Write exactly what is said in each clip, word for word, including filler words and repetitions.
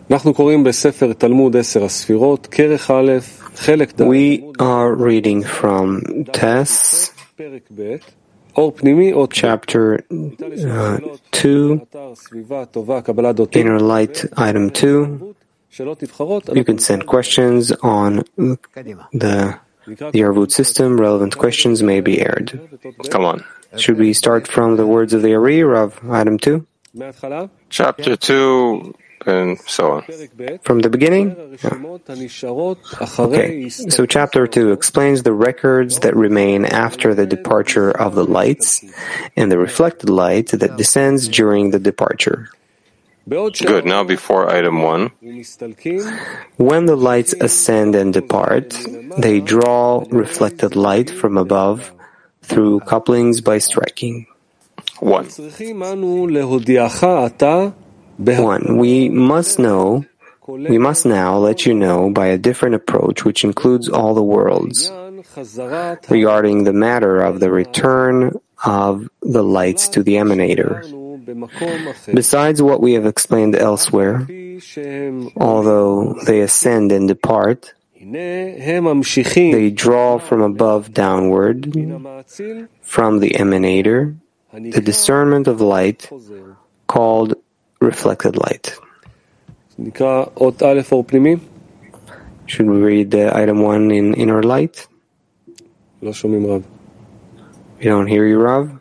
We are reading from Tess, chapter uh, two, Inner Light, item two. You can send questions on the the Arvut system. Relevant questions may be aired. Come on. Should we start from the words of the Ari, Rav, item two? Chapter two, and so on. From the beginning? Yeah. Okay, so chapter two explains the records that remain after the departure of the lights and the reflected light that descends during the departure. Good. Now before item one. When the lights ascend and depart, they draw reflected light from above through couplings by striking. One. One. We must know, we must now let you know by a different approach which includes all the worlds, regarding the matter of the return of the lights to the emanator. Besides what we have explained elsewhere, although they ascend and depart, they draw from above downward, from the emanator, the discernment of light, called reflected light. Should we read the item one in Inner Light? We don't hear you, Rav.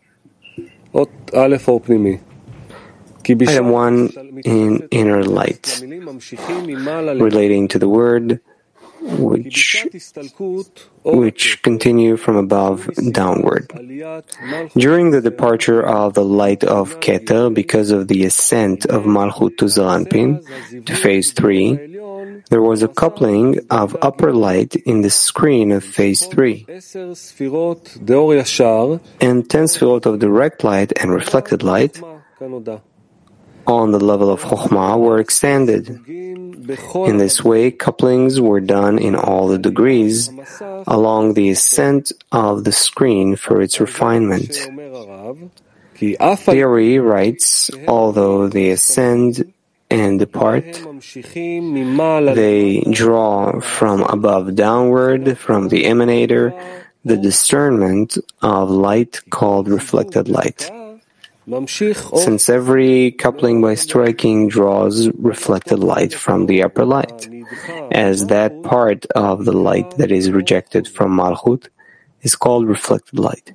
Item one in Inner Light, relating to the word which which continue from above downward. During the departure of the light of Keter, because of the ascent of Malchut to Zeranpin, to phase three, there was a coupling of upper light in the screen of phase three, and ten sfirot of direct light and reflected light on the level of Chokhmah were extended. In this way, couplings were done in all the degrees along the ascent of the screen for its refinement. The Ari writes, although they ascend and depart, they draw from above downward, from the emanator, the discernment of light called reflected light. Since every coupling by striking draws reflected light from the upper light, as that part of the light that is rejected from Malchut is called reflected light.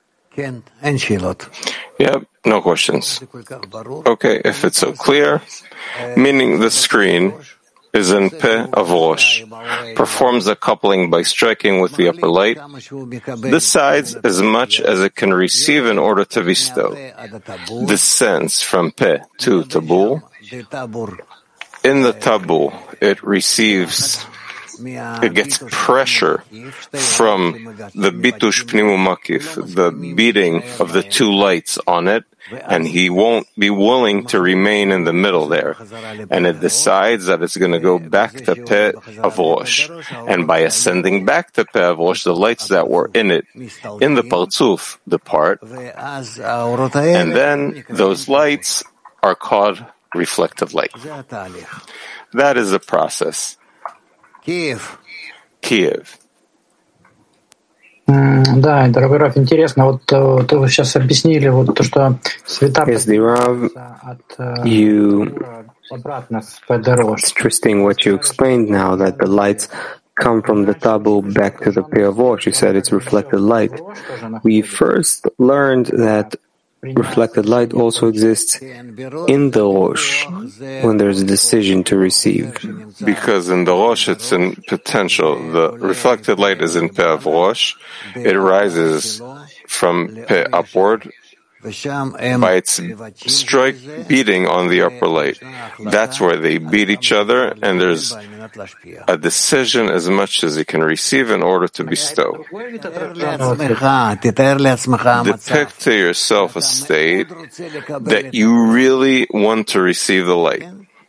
Yeah, no questions. Okay, if it's so clear, meaning the screen is in Peh of Rosh, performs a coupling by striking with the upper light, decides as much as it can receive in order to bestow, descends from Peh to Tabul. In the Tabul, it receives, it gets pressure from the Bitush Pnimu Makif, the beating of the two lights on it, and he won't be willing to remain in the middle there. And it decides that it's going to go back to Peh of Rosh. And by ascending back to Peh of Rosh, the lights that were in it, in the Partzuf, depart. And then those lights are called reflected light. That is the process. Kiev. Kiev. Да, дорогой Раф, интересно, вот то вы сейчас объяснили вот то, что света от обратно с Педерош. It's interesting what you explained now, that the lights come from the Tabul back to the Peh of Rosh. You said it's reflected light. We first learned that reflected light also exists in the Rosh when there's a decision to receive. Because in the Rosh it's in potential. The reflected light is in Peh of Rosh. It rises from Peh upward by its strike beating on the upper light. That's where they beat each other, and there's a decision as much as it can receive in order to bestow. Depict to yourself a state that you really want to receive the light.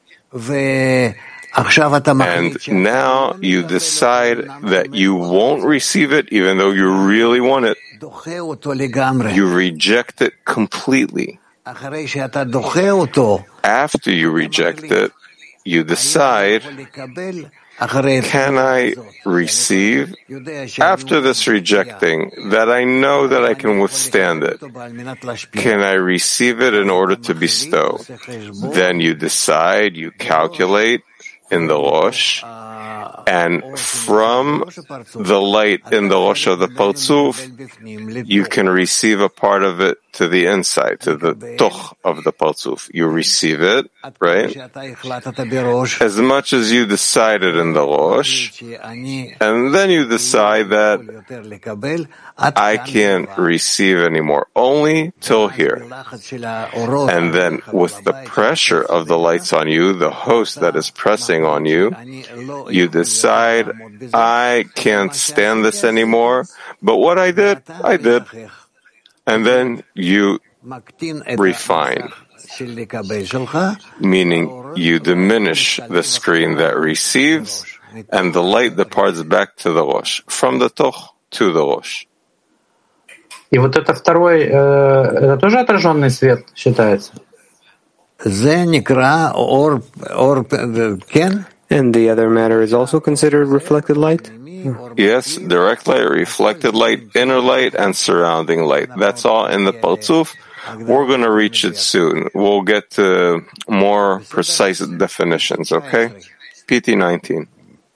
And now you decide that you won't receive it even though you really want it. You reject it completely. After you reject it, you decide, can I receive after this rejecting that I know that I can withstand it? Can I receive it in order to bestow? Then you decide, you calculate in the Rosh, and from the light in the Rosh of the Partzuf, you can receive a part of it to the inside, to the Toch of the Partzuf. You receive it, right? As much as you decided in the Rosh, and then you decide that I can't receive anymore, only till here. And then with the pressure of the lights on you, the host that is pressing on you, you decide, I can't stand this anymore, but what I did, I did. And then you refine, meaning you diminish the screen that receives, and the light departs back to the Rosh, from the Toch to the Rosh. И вот это второй, э, это тоже отраженный свет считается? And the other matter is also considered reflected light? Yes, direct light, reflected light, inner light, and surrounding light. That's all in the Partzuf. We're going to reach it soon. We'll get to more precise definitions, okay? P T nineteen.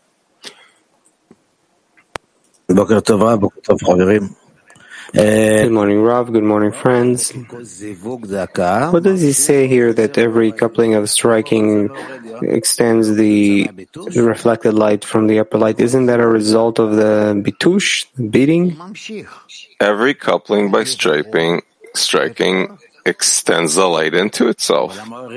Good morning, Rav. Good morning, friends. What does he say here that every coupling of striking extends the reflected light from the upper light? Isn't that a result of the bitush, beating? Every coupling by striking, striking extends the light into itself.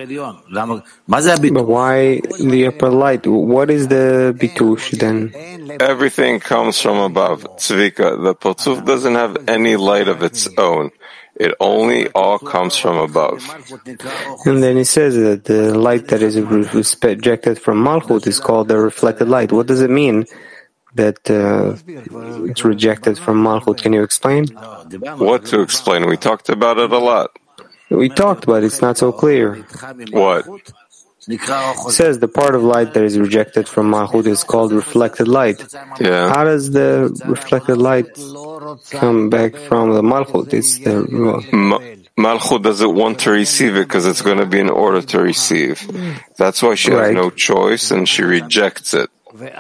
But why the upper light? What is the bitush then? Everything comes from above. Tzvika, the Partzuf doesn't have any light of its own. It only all comes from above. And then he says that the light that is rejected from Malchut is called the reflected light. What does it mean that uh, it's rejected from Malchut? Can you explain? What to explain? We talked about it a lot. We talked, but it's not so clear. What? It says the part of light that is rejected from Malchut is called reflected light. Yeah. How does the reflected light come back from the Malchut? It's the Ma- Malchut doesn't want to receive it because it's going to be in order to receive. That's why she right. has no choice and she rejects it.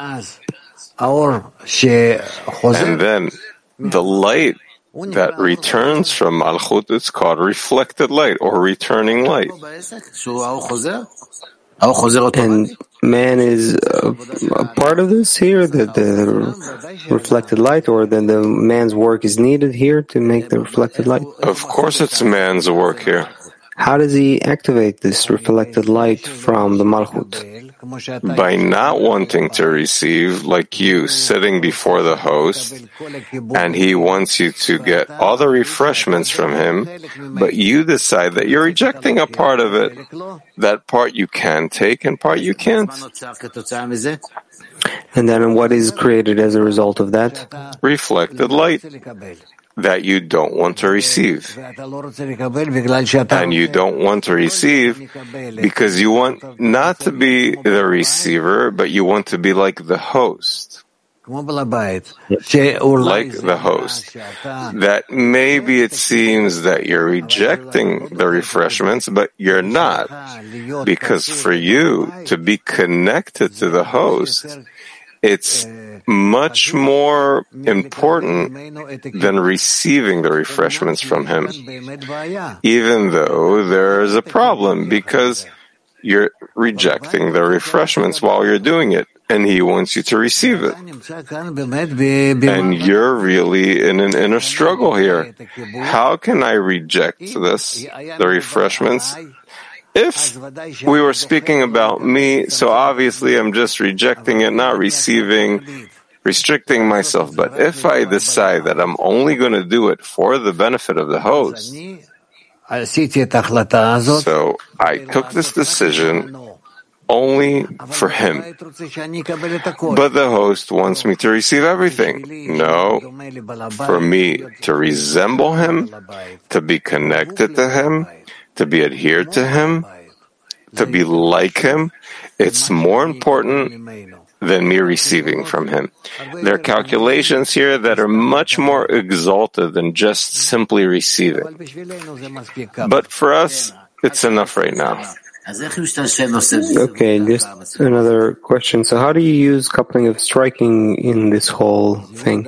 And then the light that returns from Malchut is called reflected light or returning light. And man is a, a part of this here, that the reflected light, or that the man's work is needed here to make the reflected light? Of course it's man's work here. How does he activate this reflected light from the Malchut? By not wanting to receive, like you sitting before the host, and he wants you to get all the refreshments from him, but you decide that you're rejecting a part of it. That part you can take and part you can't. And then what is created as a result of that? Reflected light that you don't want to receive. And you don't want to receive because you want not to be the receiver, but you want to be like the host. Like the host. That maybe it seems that you're rejecting the refreshments, but you're not. Because for you to be connected to the host, it's much more important than receiving the refreshments from him, even though there is a problem because you're rejecting the refreshments while you're doing it, and he wants you to receive it. And you're really in an inner struggle here. How can I reject this, the refreshments? If we were speaking about me, so obviously I'm just rejecting it, not receiving, restricting myself. But if I decide that I'm only going to do it for the benefit of the host, so I took this decision only for him. But the host wants me to receive everything. No, for me to resemble him, to be connected to him, to be adhered to him, to be like him, it's more important than me receiving from him. There are calculations here that are much more exalted than just simply receiving. But for us, it's enough right now. Okay, just another question. So how do you use coupling of striking in this whole thing?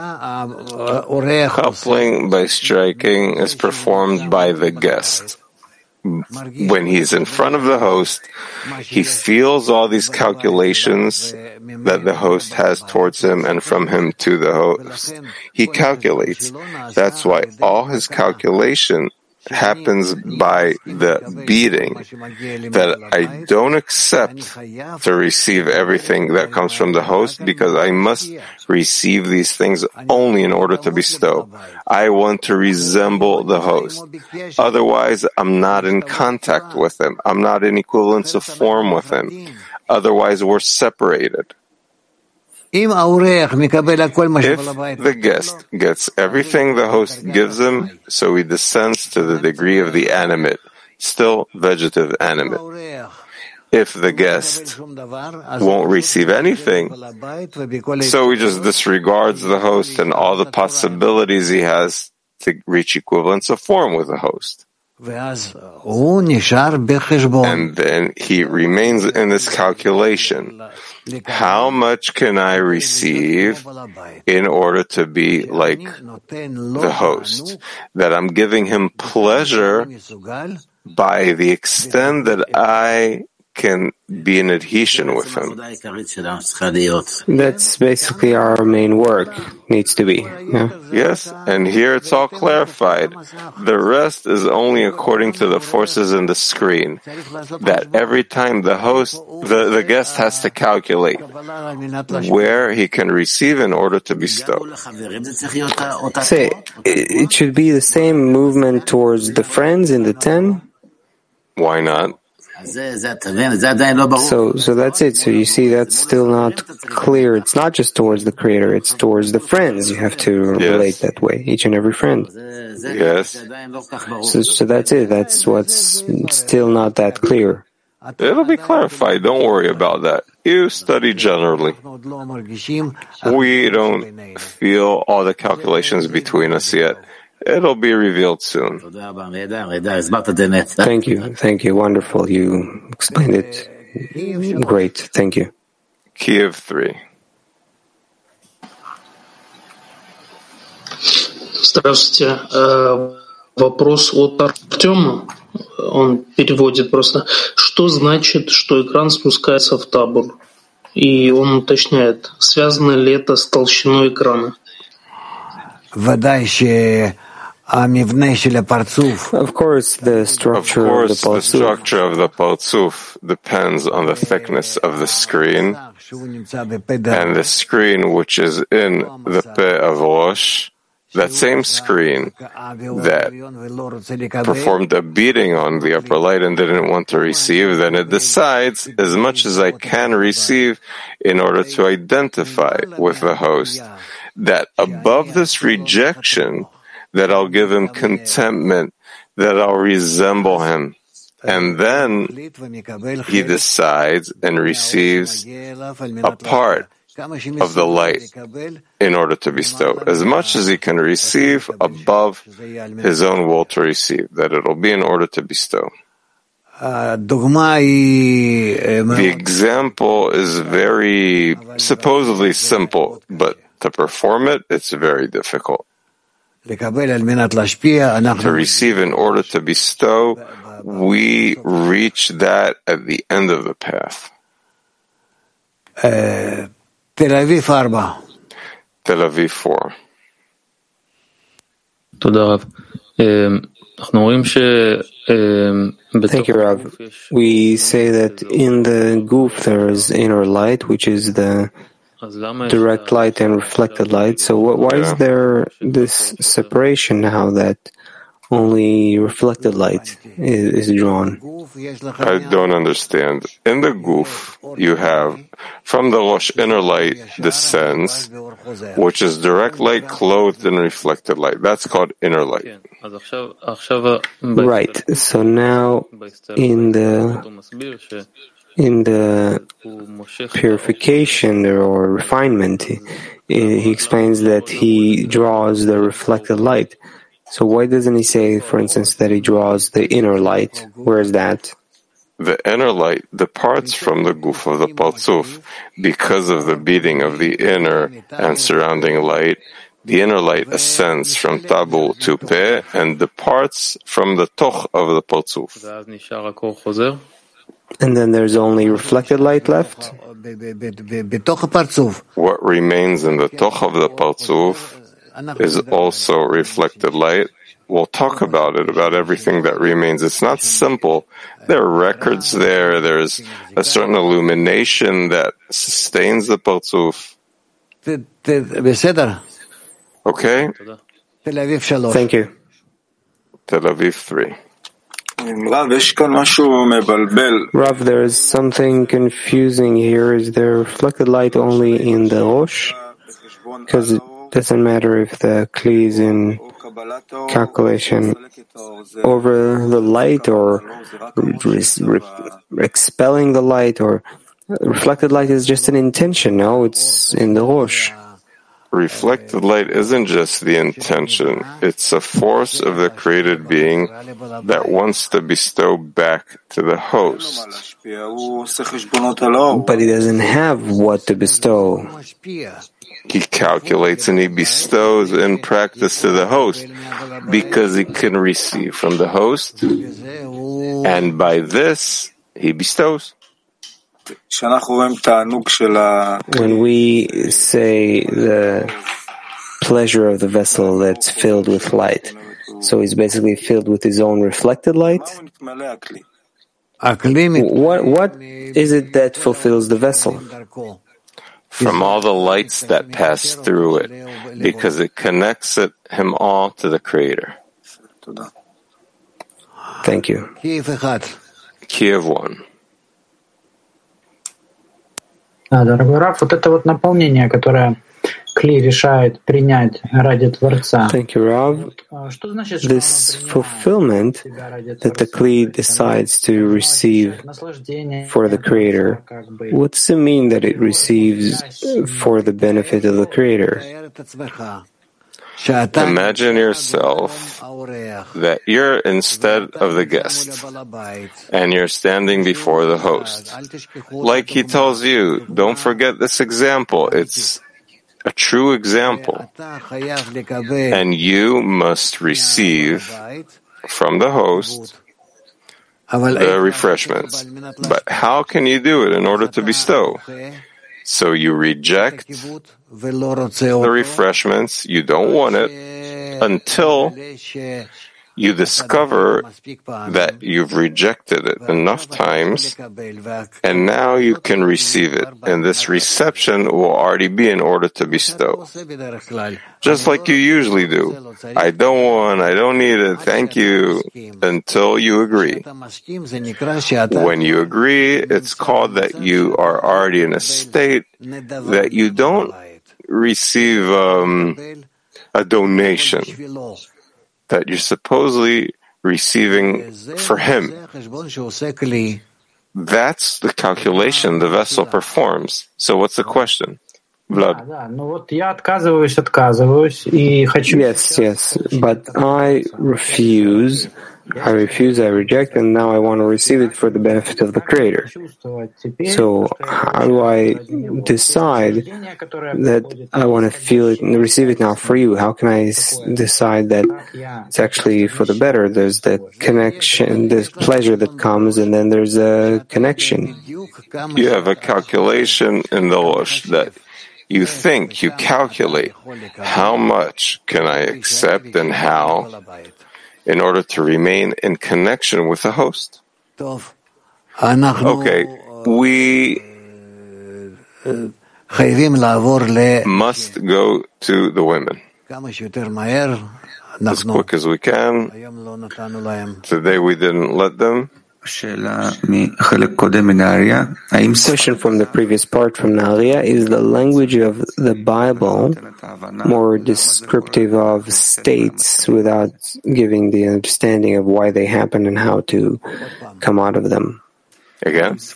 Coupling by striking is performed by the guest. When he's in front of the host, he feels all these calculations that the host has towards him and from him to the host. He calculates. That's why all his calculation happens by the beating, that I don't accept to receive everything that comes from the host because I must receive these things only in order to bestow. I want to resemble the host. Otherwise, I'm not in contact with him. I'm not in equivalence of form with him. Otherwise, we're separated. If the guest gets everything the host gives him, so he descends to the degree of the animate, still vegetative animate. If the guest won't receive anything, so he just disregards the host and all the possibilities he has to reach equivalence of form with the host. And then he remains in this calculation. How much can I receive in order to be like the host? That I'm giving him pleasure by the extent that I can be in adhesion with him. That's basically our main work, needs to be. Yeah? Yes, and here it's all clarified. The rest is only according to the forces in the screen. That every time the host, the, the guest has to calculate where he can receive in order to bestow. Say, it should be the same movement towards the friends in the ten? Why not? So, so that's it. So you see, that's still not clear. It's not just towards the creator; it's towards the friends. You have to yes. relate that way, each and every friend. Yes. So, so that's it. That's what's still not that clear. It'll be clarified. Don't worry about that. You study generally. We don't feel all the calculations between us yet. It'll be revealed soon. Thank you. Thank you. Wonderful. You explained it great. Thank you. Kiev three. Здравствуйте. Вопрос от Артема. Он переводит просто. Что значит, что экран спускается в табур? И он уточняет, связано ли это с толщиной экрана? Of course, the structure of, course, of the the structure of the Partzuf depends on the thickness of the screen, and the screen which is in the Peh of Rosh, that same screen that performed a beating on the upper light and didn't want to receive, then it decides as much as I can receive in order to identify with the host. That above this rejection, that I'll give him contentment, that I'll resemble him. And then he decides and receives a part of the light in order to bestow, as much as he can receive above his own will to receive, that it'll be in order to bestow. The example is very supposedly simple, but to perform it, it's very difficult. To receive in order to bestow, we reach that at the end of the path. Tel Aviv four. Tel Aviv four. Thank you, Rav. We say that in the goof there is inner light, which is the direct light and reflected light. So why is there this separation now that only reflected light is, is drawn. I don't understand. In the guf, you have from the Rosh inner light descends, which is direct light clothed in reflected light. That's called inner light. Right. So now in the in the purification or refinement, he, he explains that he draws the reflected light. So why doesn't he say, for instance, that he draws the inner light? Where is that? The inner light departs from the guf of the Partzuf because of the beating of the inner and surrounding light. The inner light ascends from Tabur to Peh and departs from the Toch of the Partzuf. And then there's only reflected light left? What remains in the Toch of the Partzuf is also reflected light. We'll talk about it, about everything that remains. It's not simple. There are records there. There's a certain illumination that sustains the Partzuf. Okay? Thank you. Tel Aviv three. Rav, there is something confusing here. Is there reflected light only in the Rosh? Because it doesn't matter if the Kli is in calculation over the light or re- re- expelling the light, or reflected light is just an intention. No, it's in the Rosh. Reflected light isn't just the intention. It's a force of the created being that wants to bestow back to the host. But he doesn't have what to bestow. He calculates and he bestows in practice to the host because he can receive from the host, and by this he bestows. When we say the pleasure of the vessel that's filled with light, so he's basically filled with his own reflected light? What, what is it that fulfills the vessel? From all the lights that pass through it, because it connects it, him all to the Creator. Thank you. Kiev one. Да, дорогой Раф, вот это вот наполнение, которое Кли решает принять ради Творца. Thank you, Rav. This fulfillment that the Kli decides to receive for the Creator, what does it mean that it receives for the benefit of the Creator? Imagine yourself that you're instead of the guest, and you're standing before the host. Like he tells you, don't forget this example. It's a true example. And you must receive from the host the refreshments. But how can you do it in order to bestow? So you reject the refreshments, you don't want it, until you discover that you've rejected it enough times, and now you can receive it. And this reception will already be in order to bestow. Just like you usually do. I don't want, I don't need it, thank you, until you agree. When you agree, it's called that you are already in a state that you don't receive um, a donation that you're supposedly receiving for him. That's the calculation the vessel performs. So what's the question? Vlad. Yes, yes, but I refuse, I refuse, I reject, and now I want to receive it for the benefit of the Creator. So how do I decide that I want to feel it and receive it now for you? How can I s- decide that it's actually for the better? There's the connection, there's pleasure that comes, and then there's a connection. You have a calculation in the Rosh that you think, you calculate, how much can I accept and how, in order to remain in connection with the host. Okay, we must go to the women as quick as we can. Today we didn't let them. Question from the previous part from Nalia: is the language of the Bible more descriptive of states without giving the understanding of why they happen and how to come out of them? Again? Is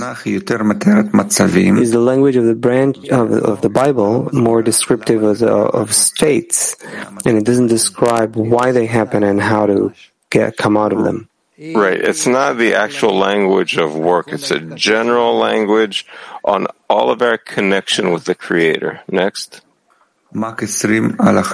the language of the branch of, of the Bible more descriptive of, the, of states, and it doesn't describe why they happen and how to get come out of them? Right. It's not the actual language of work. It's a general language on all of our connection with the Creator. Next. Mark twenty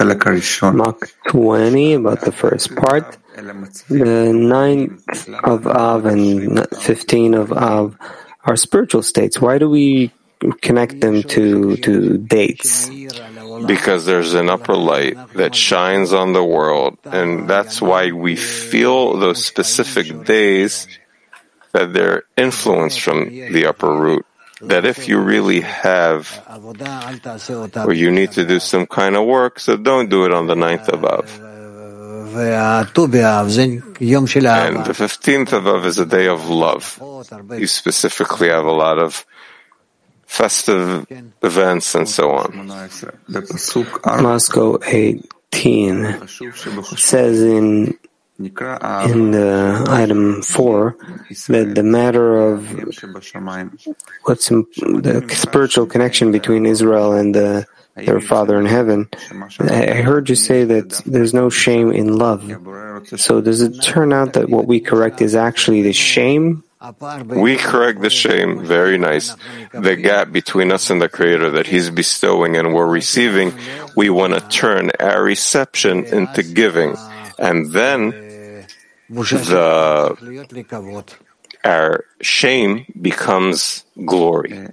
about the first part. The ninth of Av and fifteen of Av are spiritual states. Why do we connect them to, to dates? Because there's an upper light that shines on the world, and that's why we feel those specific days that they're influenced from the upper root. That if you really have, or you need to do some kind of work, so don't do it on the ninth of Av. And the fifteenth of Av is a day of love. You specifically have a lot of festive events and so on. Moscow eighteen says in in the item four that the matter of what's in, the spiritual connection between Israel and the, their Father in heaven. I heard you say that there's no shame in love. So does it turn out that what we correct is actually the shame? We correct the shame, very nice. The gap between us and the Creator that He's bestowing and we're receiving, we want to turn our reception into giving. And then the our shame becomes glory.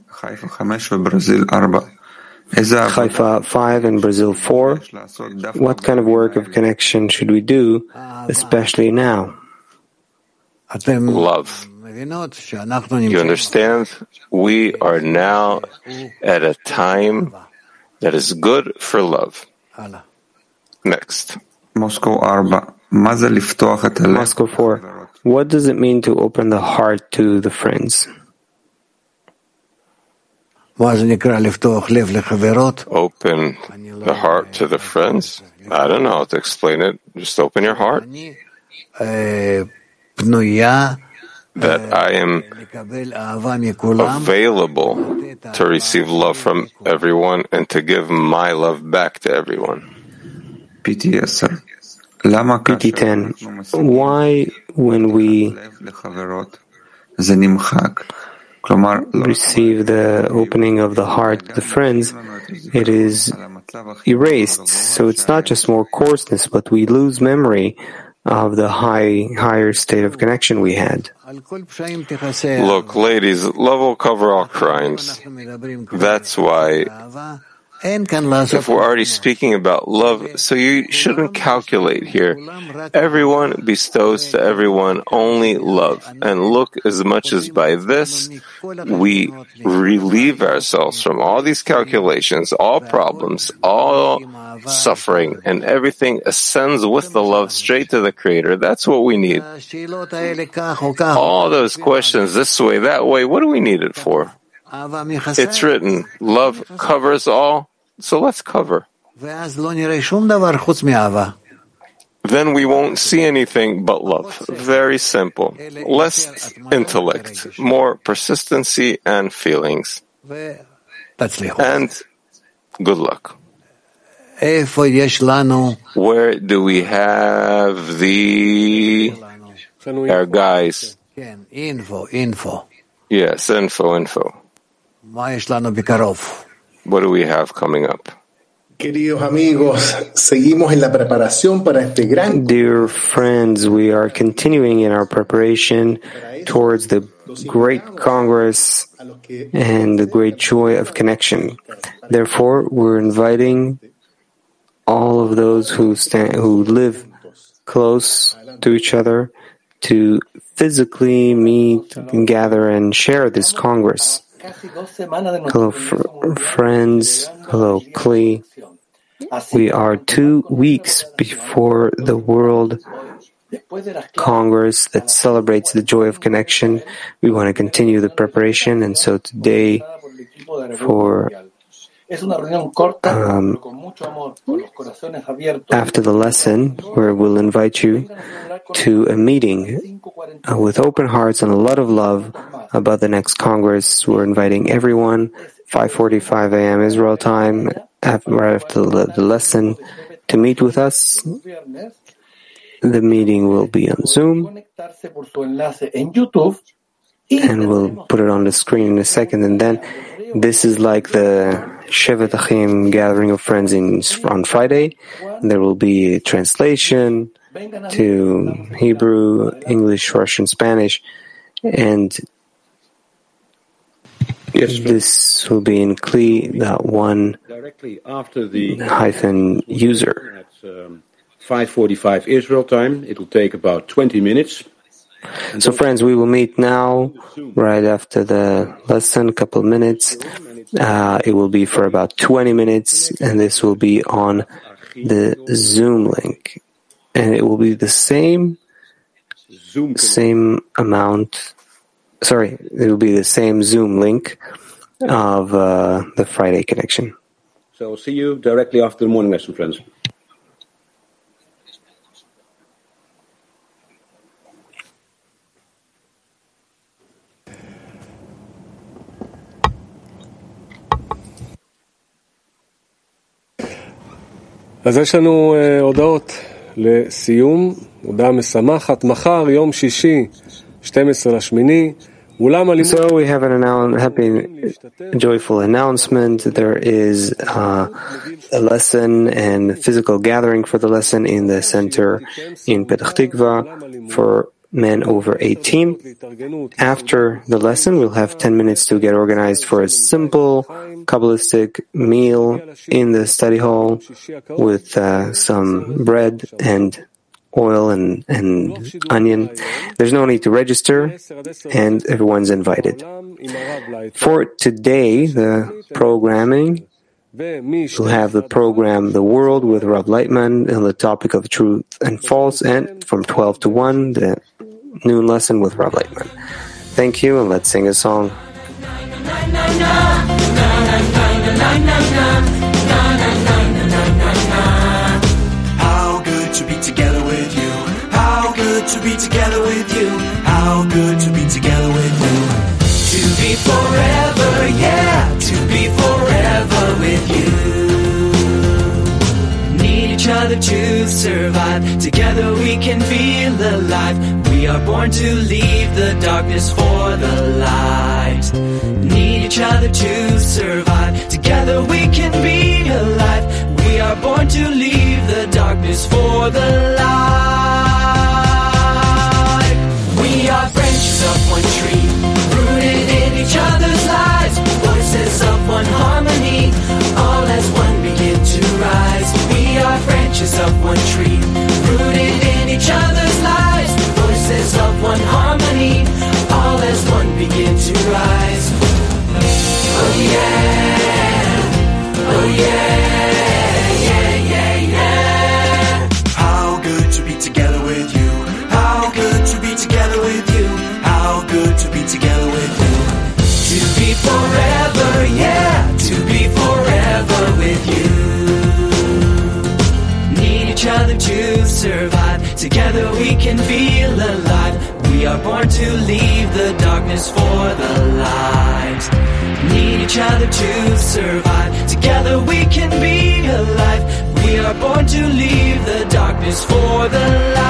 Haifa five and Brazil four. What kind of work of connection should we do, especially now? Love. You understand? We are now at a time that is good for love. Next. Moscow four. What does it mean to open the heart to the friends? Open the heart to the friends? I don't know how to explain it. Just open your heart. That I am available to receive love from everyone and to give my love back to everyone. P T ten. Why, when we receive the opening of the heart to the friends, it is erased. So it's not just more coarseness, but we lose memory of the high, higher state of connection we had. Look, ladies, love will cover all crimes. That's why, if we're already speaking about love, so you shouldn't calculate here. Everyone bestows to everyone only love. And look, as much as by this, we relieve ourselves from all these calculations, all problems, all suffering, and everything ascends with the love straight to the Creator. That's what we need. All those questions, this way, that way, what do we need it for? It's written, love covers all. So let's cover. Then we won't see anything but love. Very simple. Less intellect, more persistency and feelings. And good luck. Where do we have the our guys? Info, info. Yes, info, info. What do we have coming up? Queridos amigos, seguimos en la preparación para este gran. Dear friends, we are continuing in our preparation towards the great Congress and the great joy of connection. Therefore, we're inviting all of those who stand, who live close to each other to physically meet, gather, and share this Congress. Hello, fr- friends. Hello, Kli. We are two weeks before the World Congress that celebrates the joy of connection. We want to continue the preparation, and so today, for um, after the lesson, where we'll invite you to a meeting uh, with open hearts and a lot of love about the next Congress. We're inviting everyone, five forty-five a.m. Israel time, after, right after the, the lesson, to meet with us. The meeting will be on Zoom, and we'll put it on the screen in a second. And then this is like the Shevet Achim gathering of friends in, on Friday. And there will be a translation to Hebrew, English, Russian, Spanish, and yes, this will be in Kli dot one directly after the hyphen user. At um, five forty-five Israel time. It will take about twenty minutes. So friends, we will meet now, right after the lesson, a couple of minutes. Uh, it will be for about twenty minutes, and this will be on the Zoom link. And it will be the same, same amount, sorry, it will be the same Zoom link of uh, the Friday connection. So I'll see you directly after the morning lesson, friends. אז יש לנו uh, הודעות לסיום, הודעה משמחת. מחר, יום שישי, שתים עשרה לשמיני, אולם הלימוד... So we have an annou- happy, joyful announcement. There is uh, a lesson and physical gathering for the lesson in the center in Petach Tikva for men over eighteen. After the lesson, we'll have ten minutes to get organized for a simple Kabbalistic meal in the study hall with uh, some bread and oil and, and onion. There's no need to register, and everyone's invited. For today, the programming, we'll have the program The World with Rav Lightman on the topic of truth and false, and from twelve to one, the noon lesson with Rav Lightman. Thank you, and let's sing a song. How good to be together with you. How good to be together with you. How good to be together with you. To be forever, yeah, to be forever with you. Need each other to survive. Together we can feel alive. We are born to leave the darkness for the light. Need each other to survive. Together we can be alive. We are born to leave the darkness for the light. We are branches of one tree, rooted in each other's lives. Voices of one harmony, all as one begin to rise. We are branches of one tree, rooted in each other's lives. Voices of one harmony, all as one begin to rise. Oh yeah, oh yeah, yeah, yeah, yeah. How good to be together with you. How good to be together with you. How good to be together with you. To be forever, yeah, to be forever with you. Need each other to survive. Together we can feel alive. We are born to leave the darkness for the light. Need each other to survive. Together we can be alive. We are born to leave the darkness for the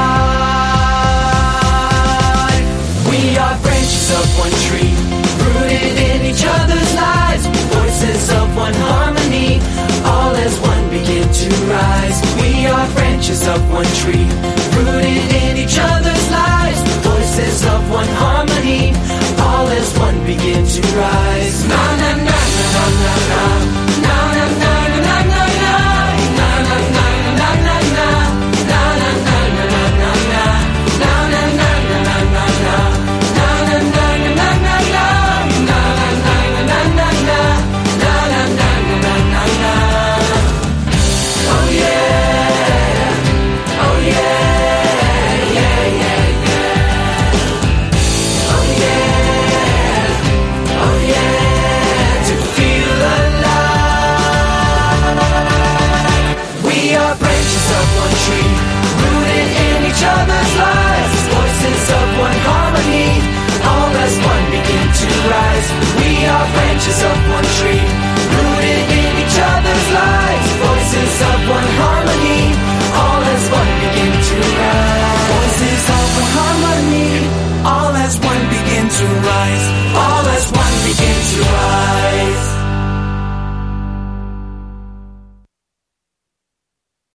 light. We are branches of one tree, rooted in each other's lives. Voices of one harmony, all as one begin to rise. We are branches of one tree, rooted in each other's lives. Voices of one harmony, all as one begin to rise. Na na na na na na na na na na na na na na na na na na Oh one tree, rooted in each other's lives, voices of one harmony, all as one begin to rise. We are branches of one tree.